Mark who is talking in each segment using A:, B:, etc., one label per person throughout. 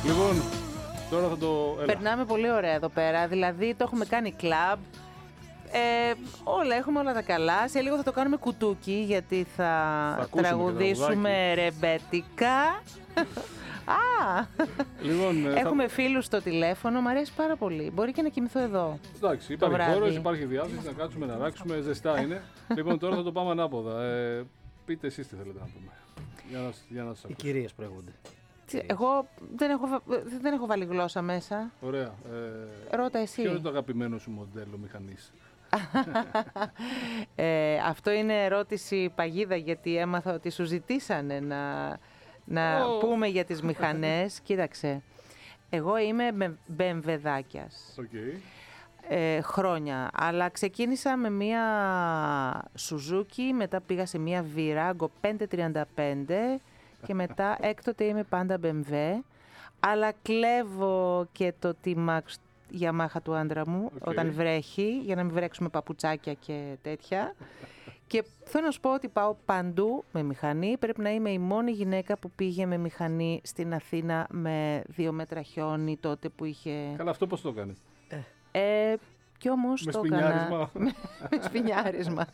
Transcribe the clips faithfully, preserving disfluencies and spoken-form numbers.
A: Λοιπόν, τώρα θα το... Έλα.
B: Περνάμε πολύ ωραία εδώ πέρα. Δηλαδή το έχουμε κάνει κλαμπ. Ε, όλα, έχουμε όλα τα καλά. Σε λίγο θα το κάνουμε κουτούκι, γιατί θα,
A: θα
B: τραγουδήσουμε ρεμπέτικα. Α!
A: Λοιπόν,
B: έχουμε
A: θα...
B: φίλους στο τηλέφωνο, μου αρέσει πάρα πολύ. Μπορεί και να κοιμηθώ εδώ.
A: Εντάξει, υπάρχει χώρος, υπάρχει διάθεση να κάτσουμε, να ράξουμε, ζεστά είναι. Λοιπόν, τώρα θα το πάμε ανάποδα. Ε, πείτε εσείς τι θέλετε να πούμε. Για να, για να σας
C: Οι κυρίες προηγούνται.
B: Εγώ δεν έχω, δεν έχω βάλει γλώσσα μέσα.
A: Ωραία.
B: Ε, Ρώτα εσύ.
A: Ποιο είναι το αγαπημένο σου μοντέλο μηχανής?
B: ε, αυτό είναι ερώτηση παγίδα, γιατί έμαθα ότι σου ζητήσανε να, να oh. πούμε για τις μηχανές. Κοίταξε, εγώ είμαι με μπεμβεδάκιας.
A: Okay.
B: Ε, χρόνια, αλλά ξεκίνησα με μία Suzuki, μετά πήγα σε μία Virago πεντακόσια τριάντα πέντε και μετά έκτοτε είμαι πάντα μπι εμ ντάμπλιου, αλλά κλέβω και το T-Max Yamaha του άντρα μου okay. όταν βρέχει, για να μην βρέξουμε παπουτσάκια και τέτοια. Και θέλω να σου πω ότι πάω παντού με μηχανή. Πρέπει να είμαι η μόνη γυναίκα που πήγε με μηχανή στην Αθήνα με δύο μέτρα χιόνι τότε που είχε...
A: Καλά, αυτό πώς το κάνεις?
B: Ε, κι όμως
A: με
B: το
A: σπινιάρισμα.
B: με σπινιάρισμα.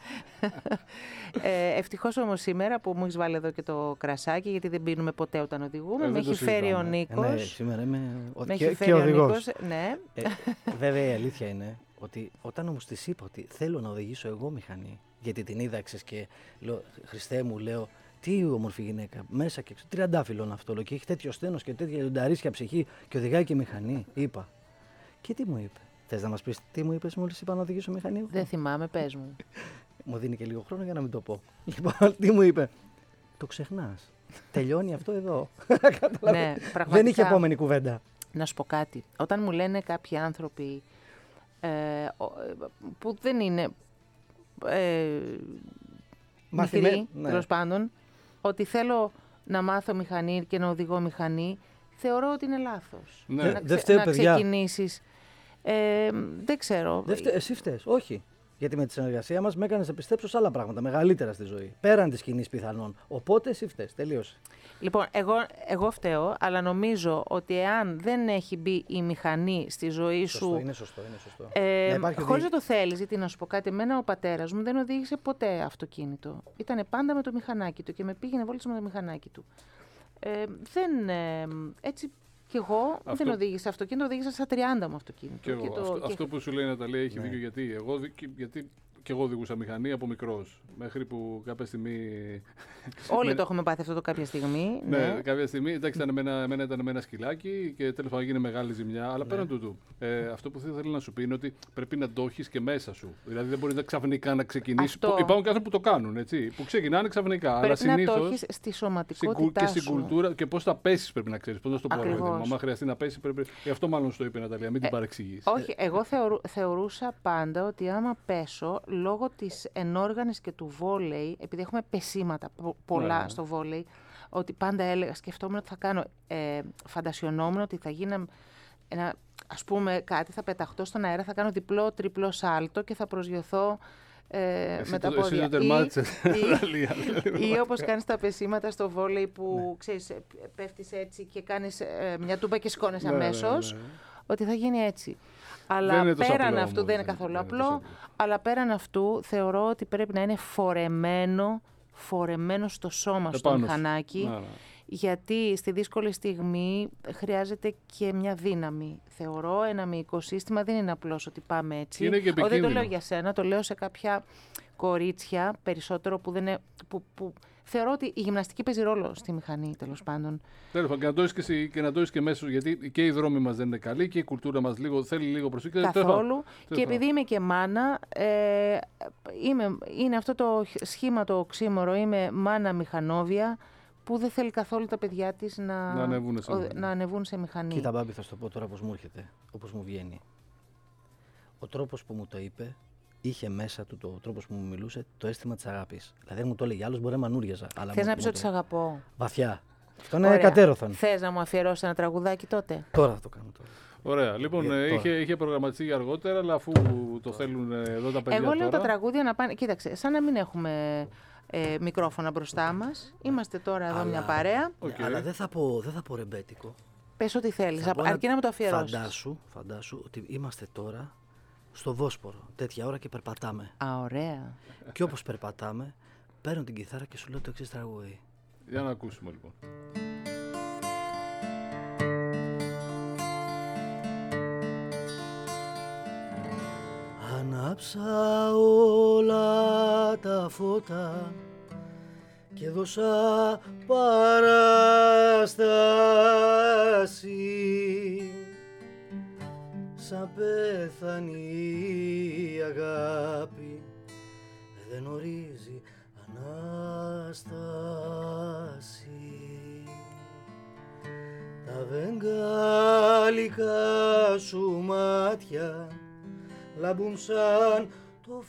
B: ε, ευτυχώς όμως σήμερα που μου έχεις βάλει εδώ και το κρασάκι, γιατί δεν πίνουμε ποτέ όταν οδηγούμε,
A: ε,
B: με έχει φέρει ο Νίκος.
C: Ε, ναι, σήμερα είμαι ο...
B: με
C: και,
B: έχει
C: και οδηγός.
B: Ναι.
C: Ε, βέβαια η αλήθεια είναι ότι όταν όμως της είπα ότι θέλω να οδηγήσω εγώ μηχανή, γιατί την είδαξες και λέω, Χριστέ μου, λέω, τι όμορφη γυναίκα, μέσα και έξω, τριαντάφυλλον αυτό, λέω, και έχει τέτοιο στένος και τέτοια λιονταρίσια ψυχή και οδηγάει και μηχανή, είπα. Και τι μου είπε? Θες να μας πεις τι μου είπες μόλις είπα να οδηγήσω μηχανή?
B: Δεν θυμάμαι, πες μου.
C: Μου δίνει και λίγο χρόνο για να μην το πω. Λοιπόν, τι μου είπε? Το ξεχνάς. Τελειώνει αυτό εδώ.
B: Ναι, πραγματικά.
C: Δεν είχε επόμενη κουβέντα.
B: Να σου πω κάτι. Όταν μου λένε κάποιοι άνθρωποι ε, που δεν είναι ε,
C: Μαθημέ...
B: μικροί, ναι. τέλος πάντων, ότι θέλω να μάθω μηχανή και να οδηγώ μηχανή, θεωρώ ότι είναι λάθος.
A: Ναι.
B: Να,
C: δεν
B: ξε...
C: φταίει,
B: να
C: παιδιά.
B: ξεκινήσεις. Ε, δεν ξέρω.
C: Δεν φταίει, εσύ φταίς, όχι. Γιατί με τη συνεργασία μας με έκανες να πιστέψω σε άλλα πράγματα, μεγαλύτερα στη ζωή. Πέραν της κοινής πιθανόν. Οπότε εσύ φταίς, τελείωσε.
B: Λοιπόν, εγώ, εγώ φταίω, αλλά νομίζω ότι εάν δεν έχει μπει η μηχανή στη ζωή
C: σωστό,
B: σου.
C: Είναι σωστό, είναι σωστό.
B: Ε,
C: να
B: χωρίς
C: ότι...
B: να το θέλεις, γιατί να σου πω κάτι, εμένα ο πατέρας μου δεν οδήγησε ποτέ αυτοκίνητο. Ήτανε πάντα με το μηχανάκι του και με πήγαινε βόλτες με το μηχανάκι του. Ε, δεν. Ε, έτσι. Και εγώ αυτό... δεν οδήγησα αυτοκίνητο, οδήγησα στα τριάντα μου αυτοκίνητο.
A: Και εγώ.
B: Και το...
A: αυτό,
B: και...
A: αυτό που σου λέει η Ναταλία έχει
C: ναι.
A: δίκιο, γιατί εγώ, γιατί και εγώ οδηγούσα μηχανή από μικρός. Μέχρι που κάποια στιγμή.
B: Όλοι το έχουμε πάθει αυτό το κάποια στιγμή.
A: Ναι,
B: ναι.
A: κάποια στιγμή. Εντάξει, ήταν με ένα, εμένα ήταν με ένα σκυλάκι και τέλος πάντων έγινε μεγάλη ζημιά. Αλλά ναι. πέραν τούτου, ε, αυτό που θέλω να σου πει είναι ότι πρέπει να το έχεις και μέσα σου. Δηλαδή δεν μπορεί να ξαφνικά να ξεκινήσει. Αυτό... Υπάρχουν και άνθρωποι που το κάνουν, έτσι. Που ξεκινάνε ξαφνικά.
B: Πρέπει
A: αλλά συνήθως,
B: να το έχεις στη σωματικότητά
A: και στην κουλτούρα και πώς θα πέσεις πρέπει να ξέρεις. Πώς να το πω. Αν χρειαστεί να πέσει, πρέπει. Γι' αυτό μάλλον στο είπε η Ναταλία, μην την
B: ε,
A: παρεξηγείς.
B: Όχι, εγώ θεωρού, θεωρούσα πάντα ότι άμα πέσω λόγω της ενόργανης και του βόλεϊ, επειδή έχουμε πεσήματα πολλά ναι, ναι. στο βόλεϊ, ότι πάντα έλεγα, σκεφτόμουν ότι θα κάνω, ε, φαντασιωνόμουν ότι θα γίνω ένα, ας πούμε κάτι, θα πεταχτώ στον αέρα, θα κάνω διπλό, τριπλό σάλτο και θα προσγειωθώ ε, με τα πόδια. Ή, ή, ή όπως κάνεις τα πεσήματα στο βόλεϊ που ναι. ξέρεις, πέφτεις έτσι και κάνεις ε, μια τούμπα και σκόνες αμέσως, ναι, ναι, ναι. ότι θα γίνει έτσι. Αλλά πέραν αυτού, όμως, δεν είναι καθόλου απλό, απλό, αλλά πέραν αυτού θεωρώ ότι πρέπει να είναι φορεμένο, φορεμένο στο σώμα, Επάνω. στο μηχανάκι, να, να. γιατί στη δύσκολη στιγμή χρειάζεται και μια δύναμη. Θεωρώ ένα μυϊκό σύστημα δεν είναι απλώς ότι πάμε έτσι.
A: Είναι και
B: Ο, δεν το λέω για σένα, το λέω σε κάποια κορίτσια περισσότερο που δεν είναι... Που, που, θεωρώ ότι η γυμναστική παίζει ρόλο στη μηχανή, τέλος πάντων.
A: Τέλος πάντων, και να το έχεις και μέσα, γιατί και οι δρόμοι μας δεν είναι καλοί και η κουλτούρα μας λίγο, θέλει λίγο προσοχή.
B: Καθόλου. Και επειδή είμαι και μάνα, ε, είμαι, είναι αυτό το σχήμα το οξύμορο, είμαι μάνα μηχανόβια, που δεν θέλει καθόλου τα παιδιά της να,
A: να, ανεβούν, σε
B: ο, να ανεβούν σε μηχανή.
C: Κοίτα, Μπάμπη, θα σου το πω τώρα πώς μου έρχεται, όπως μου βγαίνει. Ο τρόπος που μου το είπε, είχε μέσα του το τρόπος που μου μιλούσε το αίσθημα της αγάπης. Δηλαδή, αν μου το έλεγε άλλος, μπορεί να μανούριαζα.
B: Θες να πεις ότι σε αγαπώ?
C: Βαθιά. Αυτό είναι κατέρωθεν.
B: Θες να μου αφιερώσεις ένα τραγουδάκι τότε?
C: Τώρα θα το κάνω τώρα.
A: Ωραία. Λοιπόν, ε, είχε, είχε προγραμματιστεί για αργότερα, αλλά αφού το θέλουν εδώ τα παιδιά.
B: Εγώ λέω
A: τώρα...
B: τα τραγούδια να πάνε. Κοίταξε, σαν να μην έχουμε ε, μικρόφωνα μπροστά μας. Είμαστε τώρα εδώ
C: αλλά,
B: μια παρέα.
C: Okay. Αλλά δεν θα πω, δεν θα πω ρεμπέτικο.
B: Πες ό,τι θέλεις, αρκεί να μου το αφιερώσεις.
C: Φαντάσου, φαντάσου ότι είμαστε τώρα στο Βόσπορο, τέτοια ώρα και περπατάμε.
B: Α, ωραία.
C: Και όπως περπατάμε, παίρνω την κιθάρα και σου λέω το εξής τραγούδι.
A: Για να ακούσουμε λοιπόν.
C: Ανάψα όλα τα φώτα και δώσα παράσταση, σαν πέθανει η αγάπη δεν ορίζει Ανάσταση. Τα βεγγάλικα σου μάτια λάμπουν σαν το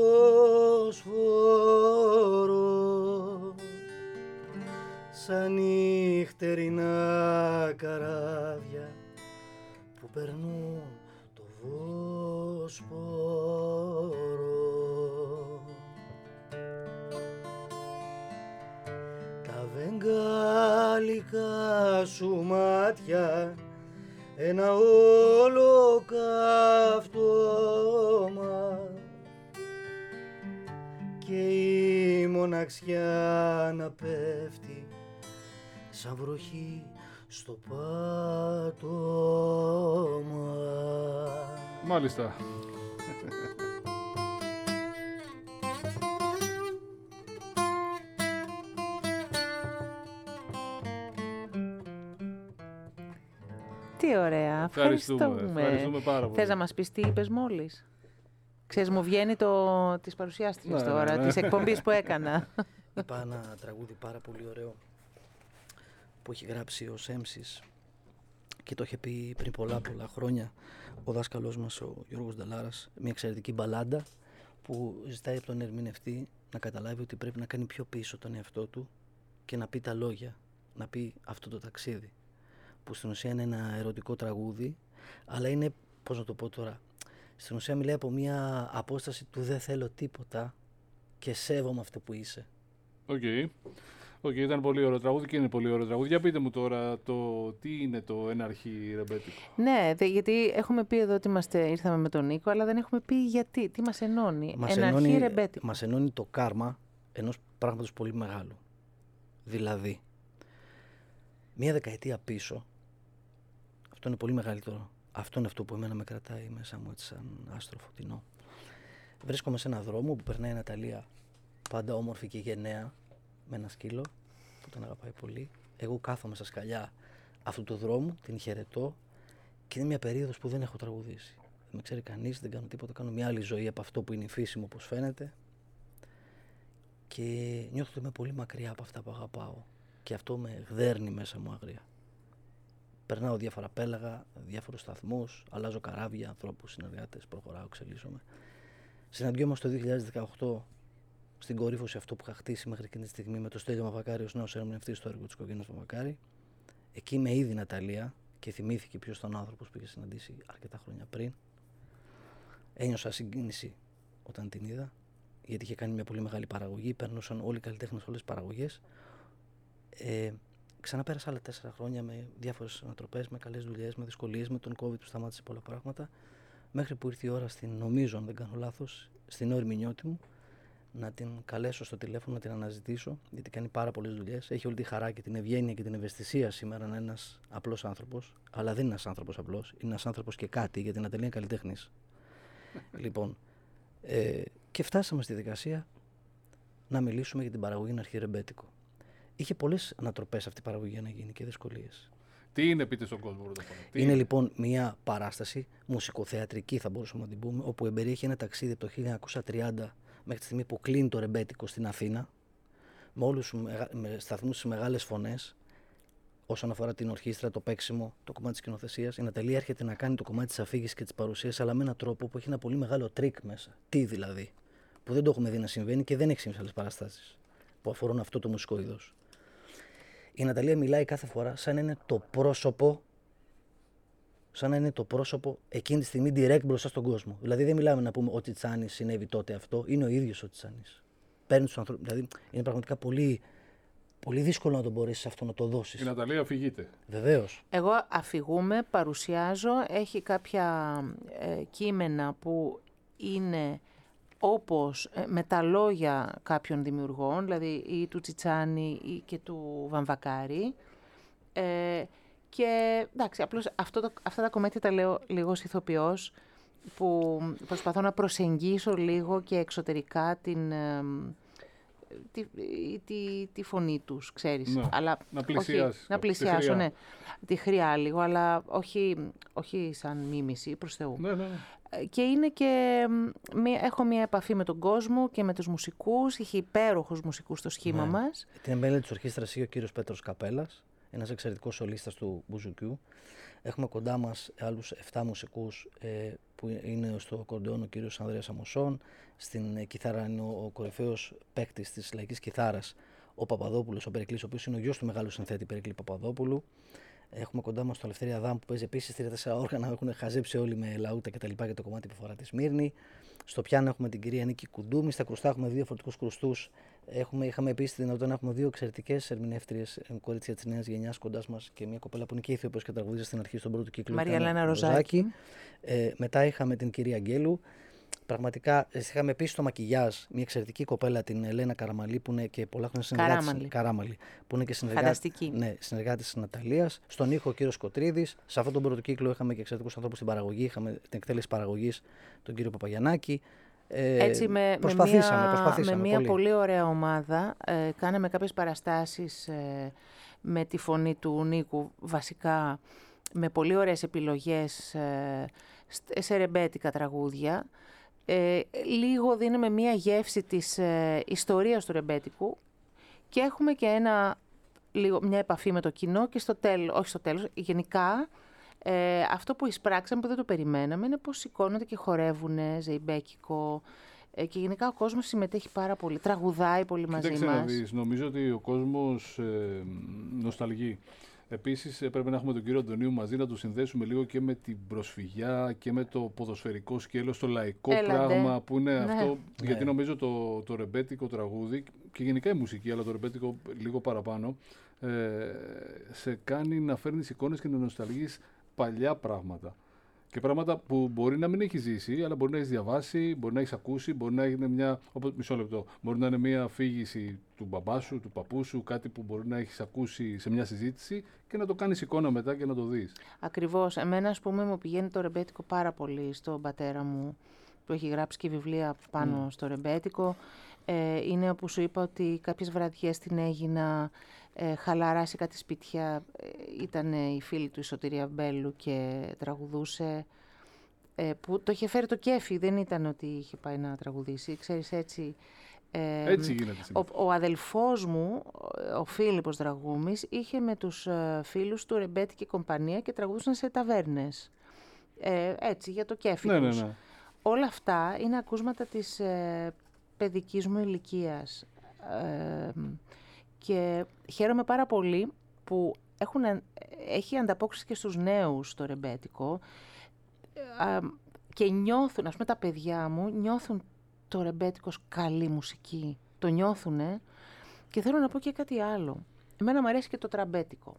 C: φωσφόρο, σαν νυχτερινά καράβια που περνούν το Βόσπορο. Τα βεγγάλικα σου μάτια ένα ολοκαύτωμα και η μοναξιά να πέφτει σαν βροχή στο πάτωμα.
A: Μάλιστα.
B: Τι ωραία. Ευχαριστούμε.
A: Ευχαριστούμε, ευχαριστούμε πάρα πολύ.
B: Θες να μας πεις τι είπες μόλις? Ξέρεις, μου βγαίνει το της παρουσιάστριας
A: Ναι,
B: τώρα,
A: ναι, ναι.
B: της εκπομπής που έκανα.
C: Είπα ένα τραγούδι πάρα πολύ ωραίο που έχει γράψει ο Σέμσης και το είχε πει πριν πολλά πολλά χρόνια ο δάσκαλός μας ο Γιώργος Νταλάρας, μια εξαιρετική μπαλάντα που ζητάει από τον ερμηνευτή να καταλάβει ότι πρέπει να κάνει πιο πίσω τον εαυτό του και να πει τα λόγια, να πει αυτό το ταξίδι, που στην ουσία είναι ένα ερωτικό τραγούδι, αλλά είναι, πώς να το πω τώρα, στην ουσία μιλάει από μια απόσταση του δεν θέλω τίποτα και σέβομαι αυτό που είσαι.
A: Οκ. Okay. Okay, ήταν πολύ ωραίο τραγούδι και είναι πολύ ωραίο τραγούδι. Για πείτε μου τώρα το τι είναι το Ένα αρχή ρεμπέτικο.
B: Ναι, δε, γιατί έχουμε πει εδώ ότι είμαστε, ήρθαμε με τον Νίκο, αλλά δεν έχουμε πει γιατί, τι μας ενώνει.
C: Μας
B: Ένα
C: ενώνει,
B: αρχή ρεμπέτικο.
C: Μας ενώνει το κάρμα ενός πράγματος πολύ μεγάλου. Δηλαδή, μία δεκαετία πίσω, αυτό είναι πολύ μεγαλύτερο, αυτό είναι αυτό που εμένα με κρατάει μέσα μου έτσι σαν άστρο φωτεινό. Βρίσκομαι σε έναν δρόμο που περνάει η Ναταλία, πάντα όμορφη και γενναία, με ένα σκύλο που τον αγαπάει πολύ. Εγώ κάθομαι στα σκαλιά αυτού του δρόμου, την χαιρετώ και είναι μια περίοδος που δεν έχω τραγουδήσει. Δεν με ξέρει κανείς, δεν κάνω τίποτα, κάνω μια άλλη ζωή από αυτό που είναι η φύση μου, όπως φαίνεται. Και νιώθω ότι είμαι πολύ μακριά από αυτά που αγαπάω και αυτό με γδέρνει μέσα μου αγρία. Περνάω διάφορα πέλαγα, διάφορους σταθμούς, αλλάζω καράβια, ανθρώπους, συνεργάτες, προχωράω, εξελίσσομαι. Συναντιόμαστε το δύο χιλιάδες δεκαοκτώ στην κορύφωση αυτό που είχα χτίσει μέχρι εκείνη τη στιγμή με το Στέλιο Μαυρακάρη ως νέος ερμηνευτής στο έργο της οικογένειας Μαυρακάρη. Εκεί με είδη η Ναταλία και θυμήθηκε ποιος ήταν ο άνθρωπος που είχε συναντήσει αρκετά χρόνια πριν. Ένιωσα συγκίνηση όταν την είδα, γιατί είχε κάνει μια πολύ μεγάλη παραγωγή. Περνούσαν όλοι οι καλλιτέχνες, όλες τις παραγωγές. Ε, Ξαναπέρασα άλλα τέσσερα χρόνια με διάφορες ανατροπές, με καλές δουλειές, με δυσκολίες, με τον COVID που σταμάτησε πολλά πράγματα. Μέχρι που ήρθε η ώρα, στην, νομίζω, αν δεν κάνω λάθος, στην όρημη νιώτη μου, να την καλέσω στο τηλέφωνο, να την αναζητήσω, γιατί κάνει πάρα πολλές δουλειές. Έχει όλη τη χαρά και την ευγένεια και την ευαισθησία σήμερα να είναι ένας απλός άνθρωπος. Αλλά δεν είναι ένας άνθρωπος απλός, είναι ένας άνθρωπος και κάτι, γιατί η Ναταλία είναι καλλιτέχνης. Λοιπόν, ε, και φτάσαμε στη δικασία να μιλήσουμε για την παραγωγή Ένα αρχή ρεμπέτικο. Είχε πολλές ανατροπές αυτή η παραγωγή για να γίνει και δυσκολίες.
A: Τι είναι, πείτε στον κόσμο, πρώτα απ' όλα.
C: Είναι, είναι λοιπόν μια παράσταση μουσικοθεατρική, θα μπορούσαμε να την πούμε, όπου εμπεριέχει ένα ταξίδι από το χίλια εννιακόσια τριάντα μέχρι τη στιγμή που κλείνει το ρεμπέτικο στην Αθήνα, με όλους με σταθμούς στις μεγάλες φωνές, όσον αφορά την ορχήστρα, το παίξιμο, το κομμάτι της σκηνοθεσίας. Η Ναταλία έρχεται να κάνει το κομμάτι της αφήγησης και της παρουσίας, αλλά με έναν τρόπο που έχει ένα πολύ μεγάλο τρίκ μέσα. Τι δηλαδή, που δεν το έχουμε δει να συμβαίνει και δεν έχει συμβεί σε άλλες παραστάσεις που αφορούν αυτό το μουσικό είδος. Η Ναταλία μιλάει κάθε φορά σαν να είναι το πρόσωπο, σαν να είναι το πρόσωπο εκείνη τη στιγμή direct μπροστά στον κόσμο. Δηλαδή δεν μιλάμε να πούμε ότι Τσάνης συνέβη τότε αυτό, είναι ο ίδιος ο Τσάνης. Παίρνει τους ανθρώπους, δηλαδή είναι πραγματικά πολύ πολύ δύσκολο να τον μπορέσεις αυτό να το δώσεις.
A: Η Ναταλία αφηγείται.
C: Βεβαίως.
B: Εγώ αφηγούμε, παρουσιάζω, έχει κάποια ε, κείμενα που είναι όπως ε, με τα λόγια κάποιων δημιουργών, δηλαδή ή του Τσιτσάνη ή και του Βαμβακάρη. Ε, και εντάξει, απλώς αυτό το, αυτά τα κομμάτια τα λέω λίγο ως ηθοποιός, που προσπαθώ να προσεγγίσω λίγο και εξωτερικά την... Ε, Τη, τη, τη φωνή τους, ξέρεις.
A: Ναι,
B: αλλά
A: να πλησιάσεις.
B: Όχι, να πλησιάσω, ναι. Τη χρειά λίγο, αλλά όχι, όχι σαν μίμηση, προς Θεού.
A: Ναι, ναι, ναι.
B: Και είναι και... Μία, έχω μία επαφή με τον κόσμο και με τους μουσικούς. Είχε υπέροχους μουσικούς στο σχήμα ναι. μας.
C: Την μέλη της ορχήστρας είχε ο κύριος Πέτρος Καπέλας, ένας εξαιρετικός σολίστας του Μπουζουκιού. Έχουμε κοντά μας άλλους εφτά μουσικούς ε, που είναι στο ακορντεόν ο κύριος Ανδρέας Αμοσών, στην κιθάρα είναι ο, ο κορυφαίος παίκτης της λαϊκής κιθάρας, ο Παπαδόπουλος, ο Περικλής, ο οποίος είναι ο γιος του μεγάλου συνθέτη Περικλή Παπαδόπουλου. Έχουμε κοντά μας τον Ελευθερία Δάμ που παίζει επίσης τρία τέσσερα όργανα, έχουν χαζέψει όλοι με λαούτα κτλ. Για το κομμάτι που αφορά τη Σμύρνη. Στο πιάνο έχουμε την κυρία Νίκη Κουντούμη, στα κρουστά έχουμε δύο διαφορετικούς κρουστούς. Έχουμε, είχαμε επίσης τη δυνατότητα να έχουμε δύο εξαιρετικές ερμηνεύτριες, κορίτσια της νέας γενιάς κοντά μας και μια κοπέλα που είναι και ηθοποιός και τραγουδίστρια στην αρχή στον πρώτο κύκλο.
B: Μαρία Ελένα Ροζάκη.
C: Ε, μετά είχαμε την κυρία Αγγέλου. Πραγματικά είχαμε επίσης στο μακιγιάζ μια εξαιρετική κοπέλα, την Ελένα Καραμαλή, που είναι και πολλά χρόνια συνεργάτη. Καράμαλη. Που είναι και συνεργάτη, ναι, συνεργάτη της Ναταλίας. Στον ήχο ο κύριος Σκοτρίδης. Σε αυτόν τον πρώτο κύκλο είχαμε και εξαιρετικούς ανθρώπους στην παραγωγή. Είχαμε την εκτέλεση παραγωγής τον κύριο Παπαγιαννάκη. Ε,
B: Έτσι με,
C: προσπαθήσαμε,
B: με μια,
C: προσπαθήσαμε
B: με μια
C: πολύ.
B: πολύ ωραία ομάδα ε, κάναμε κάποιες παραστάσεις ε, με τη φωνή του Νίκου, βασικά με πολύ ωραίες επιλογές ε, σε ρεμπέτικα τραγούδια. Ε, λίγο δίνουμε μια γεύση της ε, ιστορίας του ρεμπέτικου και έχουμε και ένα, λίγο, μια επαφή με το κοινό και στο τέλος, όχι στο τέλος, γενικά ε, αυτό που εισπράξαμε που δεν το περιμέναμε είναι πως σηκώνονται και χορεύουνε, ζεϊμπέκικο ε, και γενικά ο κόσμος συμμετέχει πάρα πολύ, τραγουδάει πολύ μαζί μας.
A: Κοίταξε να δεις, νομίζω ότι ο κόσμος ε, νοσταλγεί. Επίσης πρέπει να έχουμε τον κύριο Αντωνίου μαζί, να το συνδέσουμε λίγο και με την προσφυγιά και με το ποδοσφαιρικό σκέλος, το λαϊκό
B: Έλαντε.
A: πράγμα που είναι
B: Ναι.
A: αυτό.
C: Ναι.
A: Γιατί νομίζω το, το ρεμπέτικο τραγούδι και γενικά η μουσική, αλλά το ρεμπέτικο λίγο παραπάνω, ε, σε κάνει να φέρνεις εικόνες και να νοσταλγείς παλιά πράγματα. Και πράγματα που μπορεί να μην έχει ζήσει, αλλά μπορεί να έχει διαβάσει, μπορεί να έχει ακούσει, μπορεί να είναι μια. Όπως, μισό λεπτό. Μπορεί να είναι μια αφήγηση του μπαμπά σου, του παππού σου, κάτι που μπορεί να έχει ακούσει σε μια συζήτηση και να το κάνει εικόνα μετά και να το δει.
B: Ακριβώς. Εμένα, ας πούμε, μου πηγαίνει το ρεμπέτικο πάρα πολύ στον πατέρα μου, που έχει γράψει και βιβλία πάνω mm. στο ρεμπέτικο. Ε, είναι όπου σου είπα ότι κάποιες βραδιές την έγινα ε, χαλαρά σε κάτι σπίτια. Ε, ήταν η φίλη του η Σωτηρία Μπέλου και τραγουδούσε. Ε, που το είχε φέρει το κέφι, δεν ήταν ότι είχε πάει να τραγουδήσει. Ξέρεις, έτσι. Ε,
A: Έτσι γίνεται.
B: Ο, ο αδελφός μου, ο Φίλιππος Δραγούμης, είχε με τους ε, φίλους του ρεμπέτικη κομπανία και τραγουδούσαν σε ταβέρνες. Ε, έτσι, για το κέφι
A: ναι,
B: τους.
A: ναι, ναι.
B: Όλα αυτά είναι ακούσματα της ε, παιδικής μου ηλικίας. Ε, και χαίρομαι πάρα πολύ που έχουν, έχει ανταπόκριση και στους νέους το ρεμπέτικο ε, και νιώθουν, ας πούμε τα παιδιά μου, νιώθουν το ρεμπέτικο ως καλή μουσική. Το νιώθουνε και θέλω να πω και κάτι άλλο. Εμένα μου αρέσει και το τραμπέτικο.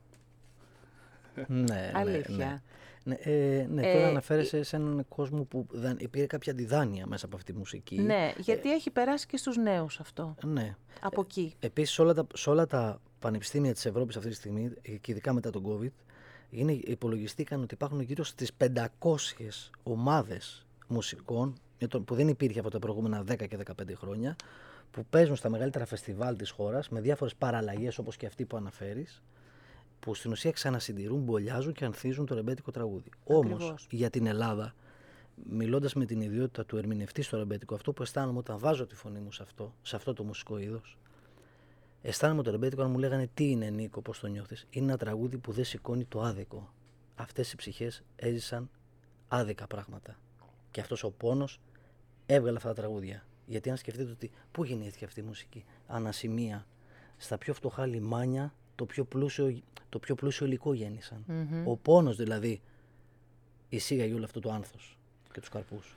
C: Ναι,
B: αλήθεια.
C: Ναι, ναι. Ναι, ε, ναι, τώρα ε, αναφέρεσαι σε έναν κόσμο που δεν, υπήρχε κάποια αντιδάνεια μέσα από αυτή τη μουσική.
B: Ναι, γιατί ε, έχει περάσει και στους νέους αυτό.
C: Ναι.
B: Από εκεί.
C: Ε, επίσης, σε όλα, τα, σε όλα τα πανεπιστήμια της Ευρώπης αυτή τη στιγμή, και ειδικά μετά τον COVID, είναι, υπολογιστήκαν ότι υπάρχουν γύρω στις πεντακόσιες ομάδες μουσικών, που δεν υπήρχε από τα προηγούμενα δέκα και δεκαπέντε χρόνια, που παίζουν στα μεγαλύτερα φεστιβάλ της χώρας, με διάφορες παραλλαγές όπως και αυτή που αναφέρεις, που στην ουσία ξανασυντηρούν, μπολιάζουν και ανθίζουν το ρεμπέτικο τραγούδι. Όμως για την Ελλάδα, μιλώντας με την ιδιότητα του ερμηνευτή στο ρεμπέτικο, αυτό που αισθάνομαι όταν βάζω τη φωνή μου σε αυτό, σε αυτό το μουσικό είδος, αισθάνομαι το ρεμπέτικο αν μου λέγανε τι είναι Νίκο, πώς το νιώθεις. Είναι ένα τραγούδι που δεν σηκώνει το άδικο. Αυτές οι ψυχές έζησαν άδικα πράγματα. Και αυτός ο πόνος έβγαλε αυτά τα τραγούδια. Γιατί αν σκεφτείτε ότι πού γεννήθηκε αυτή η μουσική, ανασημεία, στα πιο φτωχά λιμάνια, το πιο πλούσιο, το πιο πλούσιο υλικό γέννησαν. Mm-hmm. Ο πόνος δηλαδή εισήγαγε όλο αυτό το άνθος και τους καρπούς.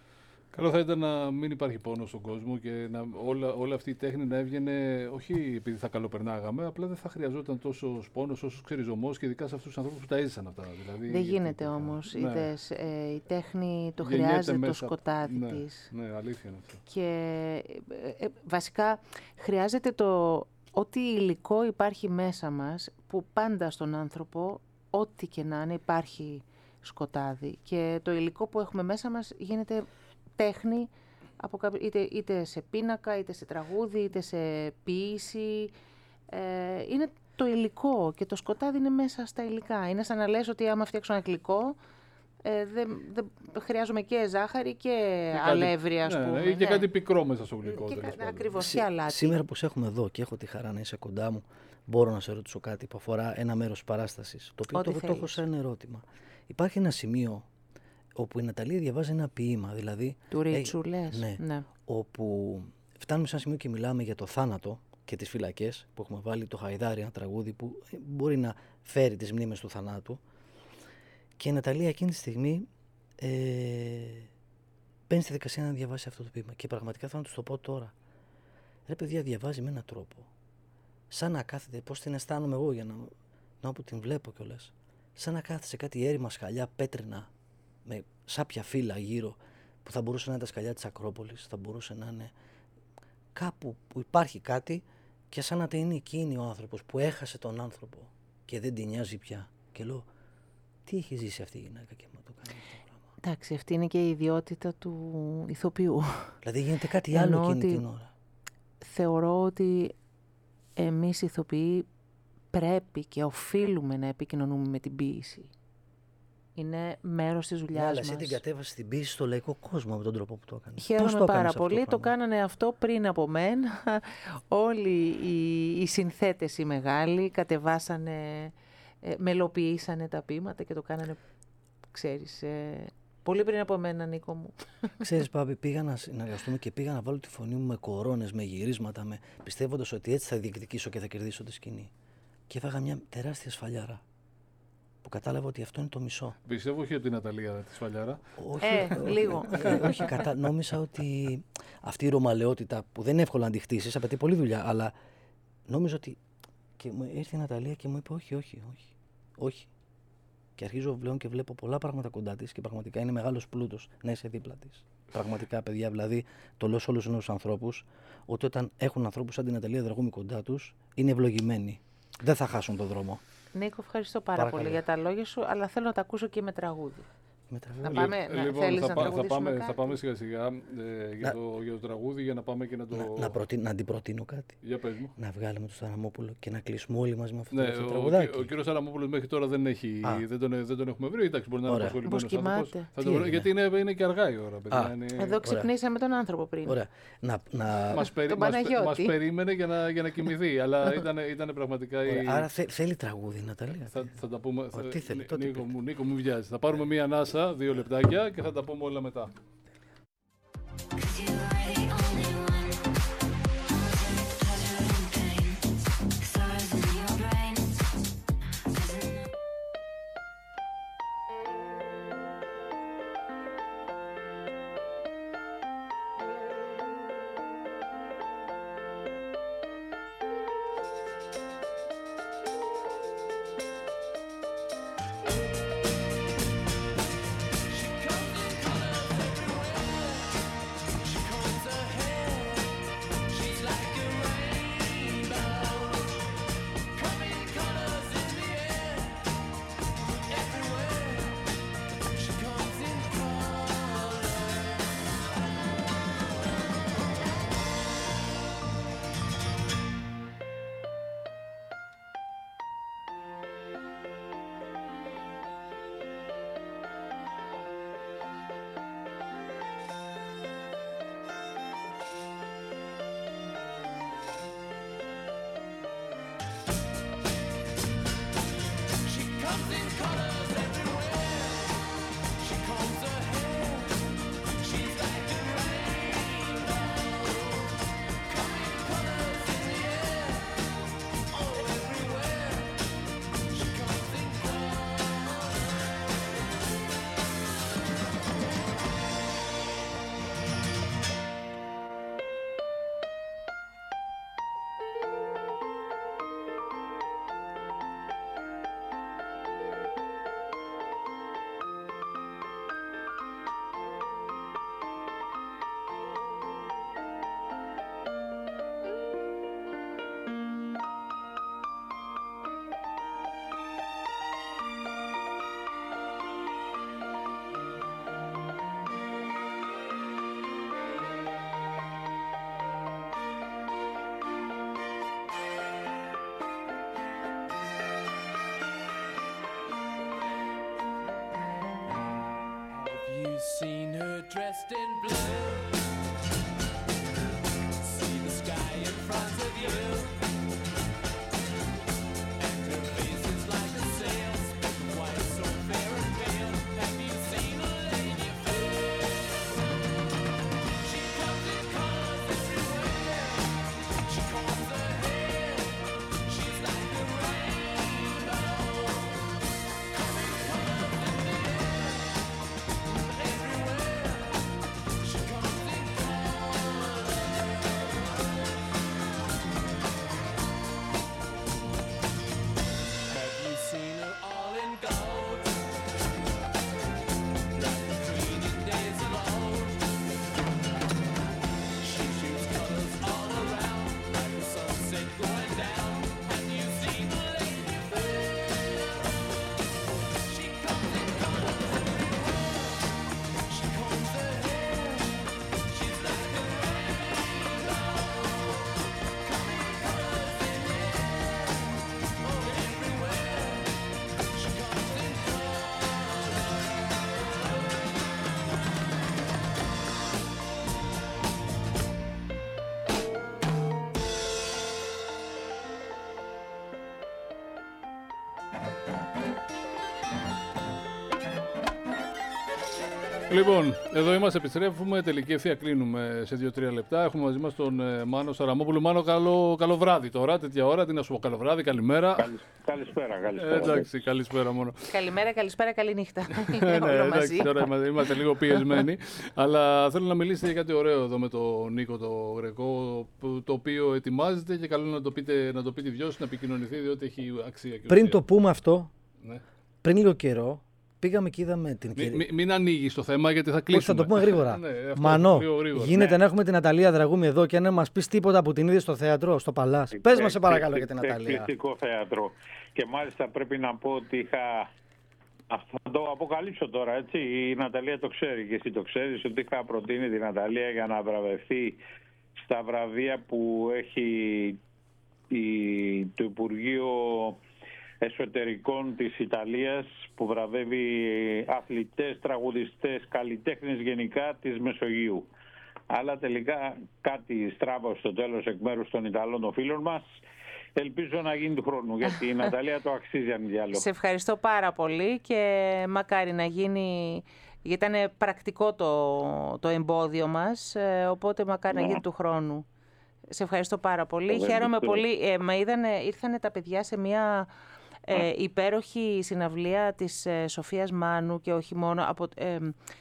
A: Καλό θα ήταν να μην υπάρχει πόνο στον κόσμο και να, όλα, όλη αυτή η τέχνη να έβγαινε όχι επειδή θα καλοπερνάγαμε, απλά δεν θα χρειαζόταν τόσο πόνο όσο ξεριζωμός και ειδικά σε αυτούς τους ανθρώπους που τα έζησαν αυτά. Δηλαδή,
B: δεν γίνεται όμως. Ναι. Είτε, ε, η τέχνη το Γεννιέται χρειάζεται μέσα, το σκοτάδι ναι, της.
A: Ναι, αλήθεια είναι αυτό.
B: Και ε, ε, βασικά χρειάζεται το ό,τι υλικό υπάρχει μέσα μας, που πάντα στον άνθρωπο, ό,τι και να είναι, υπάρχει σκοτάδι. Και το υλικό που έχουμε μέσα μας γίνεται τέχνη, από κάποιο, είτε, είτε σε πίνακα, είτε σε τραγούδι, είτε σε ποίηση. Ε, είναι το υλικό και το σκοτάδι είναι μέσα στα υλικά. Είναι σαν να λες ότι άμα φτιάξω ένα γλυκό, ε, δεν δε, χρειάζομαι και ζάχαρη και, και αλεύρι, ας
A: ναι,
B: πούμε.
A: Ή και ναι. κάτι πικρό μέσα στο γλυκό.
B: Και, ακριβώς, και αλάτι.
C: Σήμερα που σε έχουμε εδώ και έχω τη χαρά να είσαι κοντά μου, μπορώ να σε ρωτήσω κάτι που αφορά ένα μέρος της παράστασης, το οποίο το, το έχω σαν ερώτημα. Υπάρχει ένα σημείο όπου η Ναταλία διαβάζει ένα ποίημα, δηλαδή...
B: Του Ρίτσου, λες.
C: Ναι, ναι, όπου φτάνουμε σε ένα σημείο και μιλάμε για το θάνατο και τις φυλακές, που έχουμε βάλει το Χαϊδάρι, ένα τραγούδι που μπορεί να φέρει τις μνήμες του θανάτου. Και η Ναταλία εκείνη τη στιγμή ε, μπαίνει στη δικασία να διαβάσει αυτό το ποίημα. Και πραγματικά θα να του το πω τώρα. Ρε παιδιά, διαβάζει με έναν τρόπο. Σαν να κάθεται, πώς την αισθάνομαι εγώ για να, να που την βλέπω κιόλας. Σαν να κάθεται σε κάτι έρημα σκαλιά πέτρινα, με σάπια φύλλα γύρω, που θα μπορούσε να είναι τα σκαλιά της Ακρόπολης, θα μπορούσε να είναι κάπου που υπάρχει κάτι και σαν να είναι εκείνη ο άνθρωπος που έχασε τον άνθρωπο και δεν την νοιάζει πια. Και λέω, τι έχει ζήσει αυτή η γυναίκα και μου το κάνει αυτό το πράγμα.
B: Εντάξει, αυτή είναι και η ιδιότητα του ηθοποιού.
C: Δηλαδή γίνεται κάτι άλλο εκείνη ότι την ώρα.
B: Θεωρώ ότι εμείς οι ηθοποιοί πρέπει και οφείλουμε να επικοινωνούμε με την ποίηση. Είναι μέρος της δουλειάς μας.
C: Αλλά εσύ την κατέβασε στην ποίηση στο λαϊκό κόσμο με τον τρόπο που το έκανε.
B: Χαίρομαι πάρα πολύ. Το, το κάνανε αυτό πριν από μένα. Όλοι οι, οι συνθέτες οι μεγάλοι κατεβάσανε, ε, μελοποιήσανε τα ποίηματα και το κάνανε, ξέρεις, ε, πολύ πριν από μένα, Νίκο μου.
C: Ξέρεις, Πάπη, πήγα να συνεργαστούμε και πήγα να βάλω τη φωνή μου με κορώνες, με γυρίσματα, με, πιστεύοντας ότι έτσι θα διεκδικήσω και θα κερδίσω τη σκηνή. Και έφαγα μια τεράστια σφαλιάρα. Που κατάλαβα ότι αυτό είναι το μισό.
A: Πιστεύω όχι από την Ναταλία τη σφαλιάρα.
B: Όχι, ε, λίγο.
C: όχι, κατα... νόμιζα ότι αυτή η ρωμαλαιότητα που δεν είναι εύκολο να τη χτίσεις, απαιτεί πολλή δουλειά, αλλά νόμιζα ότι. Και μου ήρθε η Ναταλία και μου είπε: Όχι, όχι, όχι. όχι. Και αρχίζω πλέον και βλέπω πολλά πράγματα κοντά της και πραγματικά είναι μεγάλος πλούτος να είσαι δίπλα της. Πραγματικά, παιδιά, δηλαδή, το λέω σε όλους τους νέους ανθρώπους, ότι όταν έχουν ανθρώπους σαν την Ναταλία Δραγούμη κοντά τους, είναι ευλογημένοι. Δεν θα χάσουν τον δρόμο.
B: Νίκο, ευχαριστώ πάρα Παρακαλώ. πολύ για τα λόγια σου, αλλά θέλω να τα ακούσω και με τραγούδι.
C: Με τραγούδι.
B: Να πάμε,
A: λοιπόν,
B: να θέλεις
A: θα,
B: να
A: πά, θα, πάμε,
B: κάτι?
A: θα πάμε σιγά σιγά ε, για, να, το, για το τραγούδι για να πάμε και να το...
C: Να, να, προτι, να αντιπροτείνω κάτι.
A: Για πες μου.
C: Να βγάλουμε τον Σαραμόπουλο και να κλείσουμε όλοι μαζί με αυτό
A: ναι,
C: το
A: ο,
C: τραγουδάκι.
A: Ο, ο κύριος Σαραμόπουλος μέχρι τώρα δεν, έχει, δεν, τον, δεν τον έχουμε βρει. Εντάξει, μπορεί να είναι απασχολημένος άνθρωπος. Θα το βρω, γιατί είναι, είναι και αργά η ώρα. Παιδιά, είναι...
B: Εδώ ξυπνήσαμε τον άνθρωπο πριν.
C: Ωραία. Να, να...
A: Μας, περί, μας, μας περίμενε για να, για να κοιμηθεί, αλλά ήταν, ήταν πραγματικά... η...
C: Άρα θε, θέλει τραγούδι, Ναταλία.
A: Θα, θα τα πούμε...
C: Ο, τι θέλει,
A: Νίκο, Νίκο, μου, Νίκο, μου βιάζει. Θα πάρουμε μία ανάσα, δύο λεπτάκια και θα τα πούμε όλα μετά.
D: She comes seen her dressed in blue? See the sky in front of you, and her face is like a sail, spoken white, so fair and pale. Have you seen a lady fair? She comes in colors everywhere. She combs her hair. She's like a rainbow. Coming colors in the air. Everywhere. She comes in colors. Have you seen her all in gold? Like the queen in days of old. She shoots colors all around, like the sunset going down. Have you seen the lady fair? She comes in colors everywhere. She combs her hair. She's like a rainbow. Coming colors in the air. Oh, everywhere. She comes in
A: Λοιπόν, εδώ είμαστε, επιστρέφουμε. Τελική ευθεία κλείνουμε σε δύο τρία λεπτά. Έχουμε μαζί μας τον ε, Μάνο Σαραμόπουλο. Μάνο, καλό, καλό βράδυ τώρα, τέτοια ώρα. Τι να σου πω, καλό βράδυ, καλημέρα.
E: Καλη- Καλησπέρα, καλησπέρα.
A: Ε, εντάξει, καλησπέρα μόνο.
B: Καλημέρα, καλησπέρα, καλή νύχτα.
A: Ε, ναι,
B: Όλο μαζί.
A: εντάξει, τώρα είμαστε, είμαστε λίγο πιεσμένοι. Αλλά θέλω να μιλήσετε για κάτι ωραίο εδώ με τον Νίκο το Γρεκό, που- το οποίο ετοιμάζεται και καλό να το πείτε, να το πείτε δυο σας, να επικοινωνηθεί, διότι έχει αξία και
C: Πριν
A: ουσία.
C: το πούμε αυτό,
A: Ναι.
C: πριν λίγο καιρό, πήγαμε και είδαμε την
A: Μη-
C: κυρία.
A: μη- μην ανοίγεις το θέμα γιατί θα
C: Όχι,
A: κλείσουμε.
C: θα το πούμε γρήγορα.
A: Ναι, αυτό,
C: Μανώ,
A: λίγο γρήγορα.
C: γίνεται να έχουμε την Ναταλία Δραγούμη εδώ και να μας πεις τίποτα που την είδε στο θέατρο, στο Παλάς. Πες μας, σε παρακαλώ, για την Ναταλία.
E: Εκπληκτικό θέατρο. Και μάλιστα πρέπει να πω ότι είχα. Αυτό θα το αποκαλύψω τώρα, έτσι. Η Ναταλία το ξέρει και εσύ το ξέρεις ότι είχα προτείνει την Ναταλία για να βραβευτεί στα βραβεία που έχει η, το Υπουργείο Εσωτερικών της Ιταλίας, που βραβεύει αθλητές, τραγουδιστές, καλλιτέχνες γενικά της Μεσογείου. Αλλά τελικά κάτι στράβωσε στο τέλος εκ μέρους των Ιταλών των φίλων μας. Ελπίζω να γίνει του χρόνου, γιατί η Ναταλία το αξίζει αν μη τι άλλο.
B: Σε ευχαριστώ πάρα πολύ και μακάρι να γίνει, γιατί ήταν πρακτικό το, το εμπόδιο μας, ε, οπότε μακάρι να
E: Ναι.
B: γίνει του χρόνου. Σε ευχαριστώ πάρα πολύ.
E: Εγώ
B: Χαίρομαι
E: ευχαριστώ.
B: πολύ. Ε, με είδανε, ήρθανε τα παιδιά σε μια ε, υπέροχη συναυλία της ε, Σοφίας Μάνου και όχι μόνο, από, ε,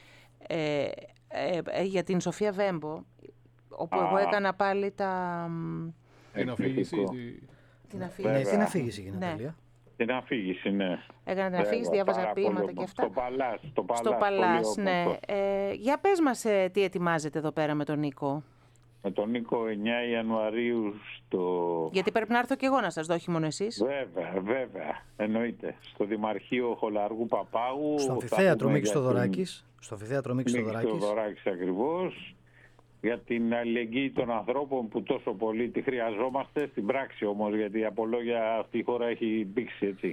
B: ε, ε, ε, για την Σοφία Βέμπο, όπου
E: Α.
B: εγώ έκανα πάλι τα,
A: Την αφήγηση.
E: Εκπληκτικό.
A: τη-
B: την
C: Ναι,
B: αφήγηση.
C: την αφήγηση για
B: Ναι.
C: Ναταλία.
E: Την αφήγηση, ναι.
B: Έκανα την αφήγηση,
E: Βέβαια,
B: διάβαζα
E: πάρα
B: ποίηματα
E: πολύ
B: και
E: όμορφο.
B: αυτά.
E: Στο Παλάς, στο Παλάς.
B: Στο
E: πολύ
B: Παλάς, ναι.
E: όμορφο.
B: Ε, για πες μας ε, τι ετοιμάζετε εδώ πέρα με τον Νίκο.
E: Με τον Νίκο εννέα Ιανουαρίου στο...
B: Γιατί πρέπει να έρθω κι εγώ να σας δω, όχι μόνο εσείς.
E: Βέβαια, βέβαια, εννοείται. Στο Δημαρχείο Χολαργού Παπάγου.
C: Στο
E: θα
C: αμφιθέατρο
E: πούμε
C: Μίκης
E: για την-
C: Θοδωράκης. Στο αμφιθέατρο Μίκης
E: Μίκης
C: Θοδωράκης.
E: Θοδωράκης ακριβώς. Για την αλληλεγγύη των ανθρώπων που τόσο πολύ τη χρειαζόμαστε. Στην πράξη όμως, γιατί από λόγια αυτή η χώρα έχει μπήξει, έτσι.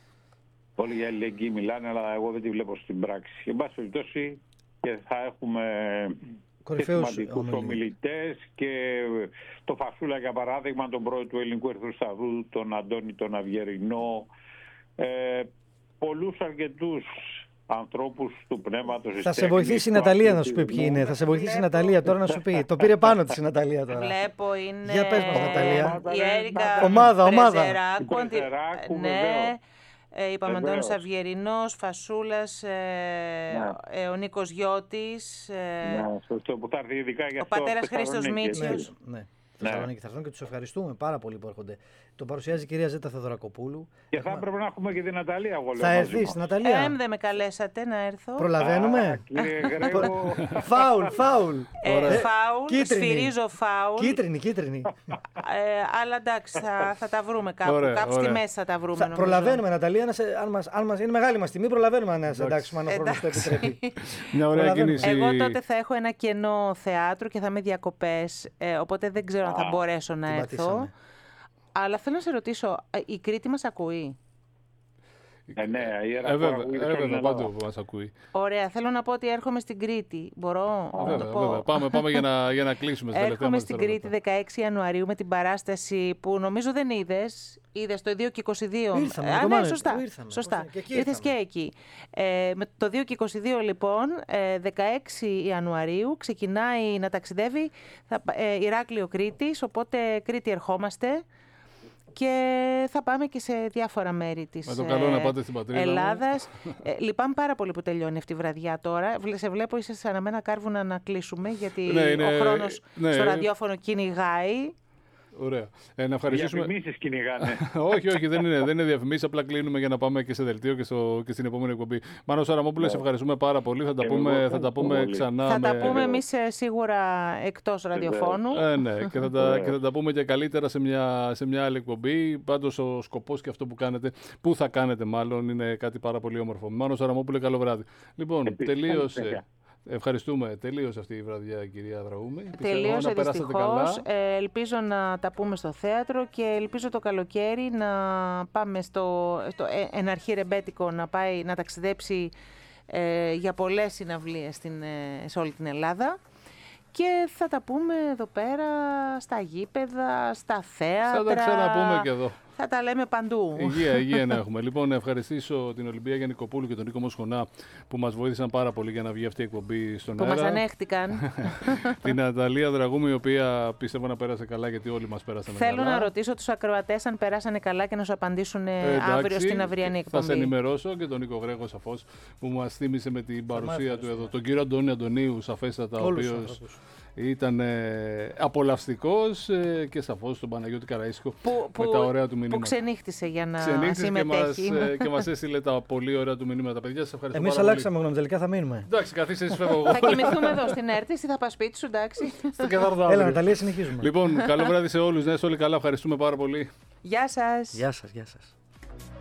E: Όλοι για αλληλεγγύη μιλάνε, αλλά εγώ δεν τη βλέπω στην πράξη. Εν πάση περιπτώσει, και θα έχουμε και
C: Κορυφαίους
E: σημαντικούς
C: ομιλητές.
E: ομιλητές και το Φασούλα, για παράδειγμα, τον πρόεδρο του Ελληνικού Ερυθρού Σταυρού, τον Αντώνη τον Αυγερινό, ε, πολλούς αρκετούς ανθρώπους του πνεύματος.
C: Θα
E: της
C: σε βοηθήσει η
E: τέχνης, του
C: Ναταλία να σου πει ποιοι
E: αθλητισμού.
C: είναι. Θα σε βοηθήσει η Ναταλία τώρα να σου πει. Το πήρε πάνω της η Ναταλία τώρα.
B: Βλέπω είναι
C: Για πες μας, Ναταλία.
B: η Έρικα
C: Ομάδα, ομάδα.
B: Πρεζεράκου, αντι-
E: Πρεζεράκου,
B: ναι.
E: βεβαίως.
B: Ε, είπαμε
E: Βεβαίως.
B: Αντώνης Αυγερινός, Φασούλας, ε, ε, ο Νίκος Γιώτης, ε,
E: Ναι, σωστό, που θα έρθει ειδικά για
B: ο
E: αυτό.
B: πατέρας
E: στη
B: Χρήστος
E: Θεσσαλονίκη,
B: Μίτσιος.
E: έτσι.
C: Ναι, ναι. Θεσσαλονίκη θα έρθουν και τους ευχαριστούμε πάρα πολύ που έρχονται. Το παρουσιάζει η κυρία Ζέτα Θεοδωρακοπούλου.
E: Και θα έπρεπε να έχουμε και την Ναταλία, εγώ λέω.
C: Θα
E: μαζί
C: έρθεις,
E: μας.
C: Ναταλία.
B: Εμ, δεν με καλέσατε να έρθω.
C: Προλαβαίνουμε.
E: Κύριε Γρέγο,
C: Φάουλ, φάουλ.
B: Ε,
A: Ωραία.
B: φάουλ,
C: Κίτρινη.
B: σφυρίζω φάουλ.
C: Κίτρινη, κίτρινη.
B: Ε, αλλά εντάξει, θα, θα τα βρούμε κάπου.
A: Ωραία,
B: κάπου
A: ωραία.
B: στη μέση θα τα βρούμε.
C: Θα
B: νομίζω.
C: προλαβαίνουμε, Ναταλία, να σε, αν, μας, αν μας, είναι μεγάλη μας τιμή, προλαβαίνουμε να σε εντάξουμε αν ο χρόνος το επιτρέπει.
A: Μια ωραία
C: Προλαβαίνουμε.
A: κίνηση.
B: Εγώ τότε θα έχω ένα κενό θέατρο και θα είμαι διακοπές, ε, οπότε δεν ξέρω αν θα μπορέσω να
C: Την
B: έρθω.
C: πατήσαμε.
B: Αλλά θέλω να σε ρωτήσω, ε, η Κρήτη μας ακούει?
E: Ε, ναι, η
A: Ε,
E: Ιεράκλειο
A: βέβαια,
E: ακούγεται
A: ε,
E: σε όλη την
A: βέβαια,
E: Ελλάδα.
A: πάντου μας ακούει.
B: Ωραία, θέλω να πω ότι έρχομαι στην Κρήτη. Μπορώ να το
A: Βέβαια,
B: πω.
A: βέβαια. Πάμε, πάμε για, να, για να κλείσουμε στα τελευταία
B: Έρχομαι
A: μας
B: στην
A: δευτερόλεπτα.
B: Κρήτη δεκαέξι Ιανουαρίου με την παράσταση που νομίζω δεν είδες. Είδες το δύο και είκοσι δύο.
C: Ήρθαμε,
B: Α,
C: το
B: ναι,
C: μάνα-
B: σωστά.
C: ήρθαμε.
B: σωστά.
C: Και εκεί
B: Ήρθες και
C: ήρθαμε.
B: εκεί. Ε, με το δύο και είκοσι δύο λοιπόν, ε, δεκαέξι Ιανουαρίου, ξεκινάει να ταξιδεύει θα, ε, Ηράκλειο Κρήτης, οπότε Κρήτη ερχόμαστε. Και θα πάμε και σε διάφορα μέρη της
A: Με το καλό να πάτε στην πατρίδα μου.
B: Ελλάδας. Ε, λυπάμαι πάρα πολύ που τελειώνει αυτή η βραδιά τώρα. Βλέ- Σε βλέπω, είσαι σαν εμένα κάρβουνα να κλείσουμε, γιατί
A: Ναι, είναι-
B: ο χρόνος
A: ναι.
B: στο ραδιόφωνο κυνηγάει.
A: Ωραία. Ε, να ευχαριστήσουμε.
E: Διαφημίσεις κυνηγάνε.
A: όχι, όχι, δεν είναι, δεν είναι διαφημίσεις. Απλά κλείνουμε για να πάμε και σε δελτίο και, στο, και στην επόμενη εκπομπή. Μάνο Σαραμόπουλε, σε ευχαριστούμε πάρα πολύ. Θα τα
E: Και
A: πούμε,
E: εγώ
A: θα τα
E: ευχαριστώ
A: πούμε
E: πολύ.
A: ξανά.
B: Θα τα
A: με-
B: πούμε εμείς ε, σίγουρα εκτός ραδιοφώνου.
A: Ε, ναι, και θα, τα,
E: Ωραία.
A: και θα τα πούμε και καλύτερα σε μια, σε μια άλλη εκπομπή. Πάντως ο σκοπός και αυτό που κάνετε, που θα κάνετε μάλλον, είναι κάτι πάρα πολύ όμορφο. Μάνο Σαραμόπουλε, καλό βράδυ. Λοιπόν,
E: Επίσης,
A: τελείωσε.
E: καλή
A: Ευχαριστούμε. Τελείωσε αυτή η βραδιά, κυρία Δραούμη. Πιστεύω
B: Τελείωσε
A: να περάσατε
B: δυστυχώς.
A: καλά.
B: Ε, ελπίζω να τα πούμε στο θέατρο και ελπίζω το καλοκαίρι να πάμε στο, στο ε, εν αρχή ρεμπέτικο να πάει να ταξιδέψει ε, για πολλές συναυλίες στην, ε, σε όλη την Ελλάδα. Και θα τα πούμε εδώ πέρα στα γήπεδα, στα θέατρα.
A: Θα τα ξαναπούμε και εδώ.
B: Θα τα λέμε παντού.
A: Υγεία, υγεία να έχουμε. Λοιπόν, να ευχαριστήσω την Ολυμπία Γιαννικοπούλου και τον Νίκο Μοσχονά που μας βοήθησαν πάρα πολύ για να βγει αυτή η εκπομπή στον
B: Που
A: αέρα.
B: μας ανέχτηκαν.
A: Την Ναταλία Δραγούμη, η οποία πιστεύω να πέρασε καλά, γιατί όλοι μας πέρασαμε
B: Θέλω
A: καλά.
B: να ρωτήσω τους ακροατές αν περάσανε καλά και να σου απαντήσουν ε,
A: Ε, εντάξει,
B: αύριο στην αυριανή εκπομπή.
A: Θα σε ενημερώσω και τον Νίκο Γρέγο σαφώς που μας θύμισε με την παρουσία του εδώ. Τον κύριο Αντώνη Αντωνίου, σαφέστατα, ο
C: Όλους τους
A: οποίος
C: ανθρώπους.
A: ήταν ε, απολαυστικός ε, και σαφώς τον Παναγιώτη Καραΐσκο
B: Που,
A: με τα ωραία του μηνύματα.
B: που ξενύχτησε για να
A: Ξενύχτησε και μας,
B: συμμετέχει.
A: ε, και μας έστειλε τα πολύ ωραία του μηνύματα. Παιδιά, σας ευχαριστώ
C: Εμείς
A: πάρα
C: αλλάξαμε γνώμη, τελικά θα μείνουμε.
A: πολύ. Εντάξει, καθίστε εσείς, φεύγω εγώ.
B: Θα κοιμηθούμε εδώ στην Έρτη ή θα πας σπίτι σου, εντάξει.
A: Στο Κεθαρδό
C: Έλα,
A: αύριο.
C: Ναταλία, συνεχίζουμε.
A: Λοιπόν, καλό βράδυ σε όλους. Να είστε όλοι καλά. Ευχαριστούμε πάρα πολύ.
B: Γεια σας.
C: Γεια σας, γεια σας.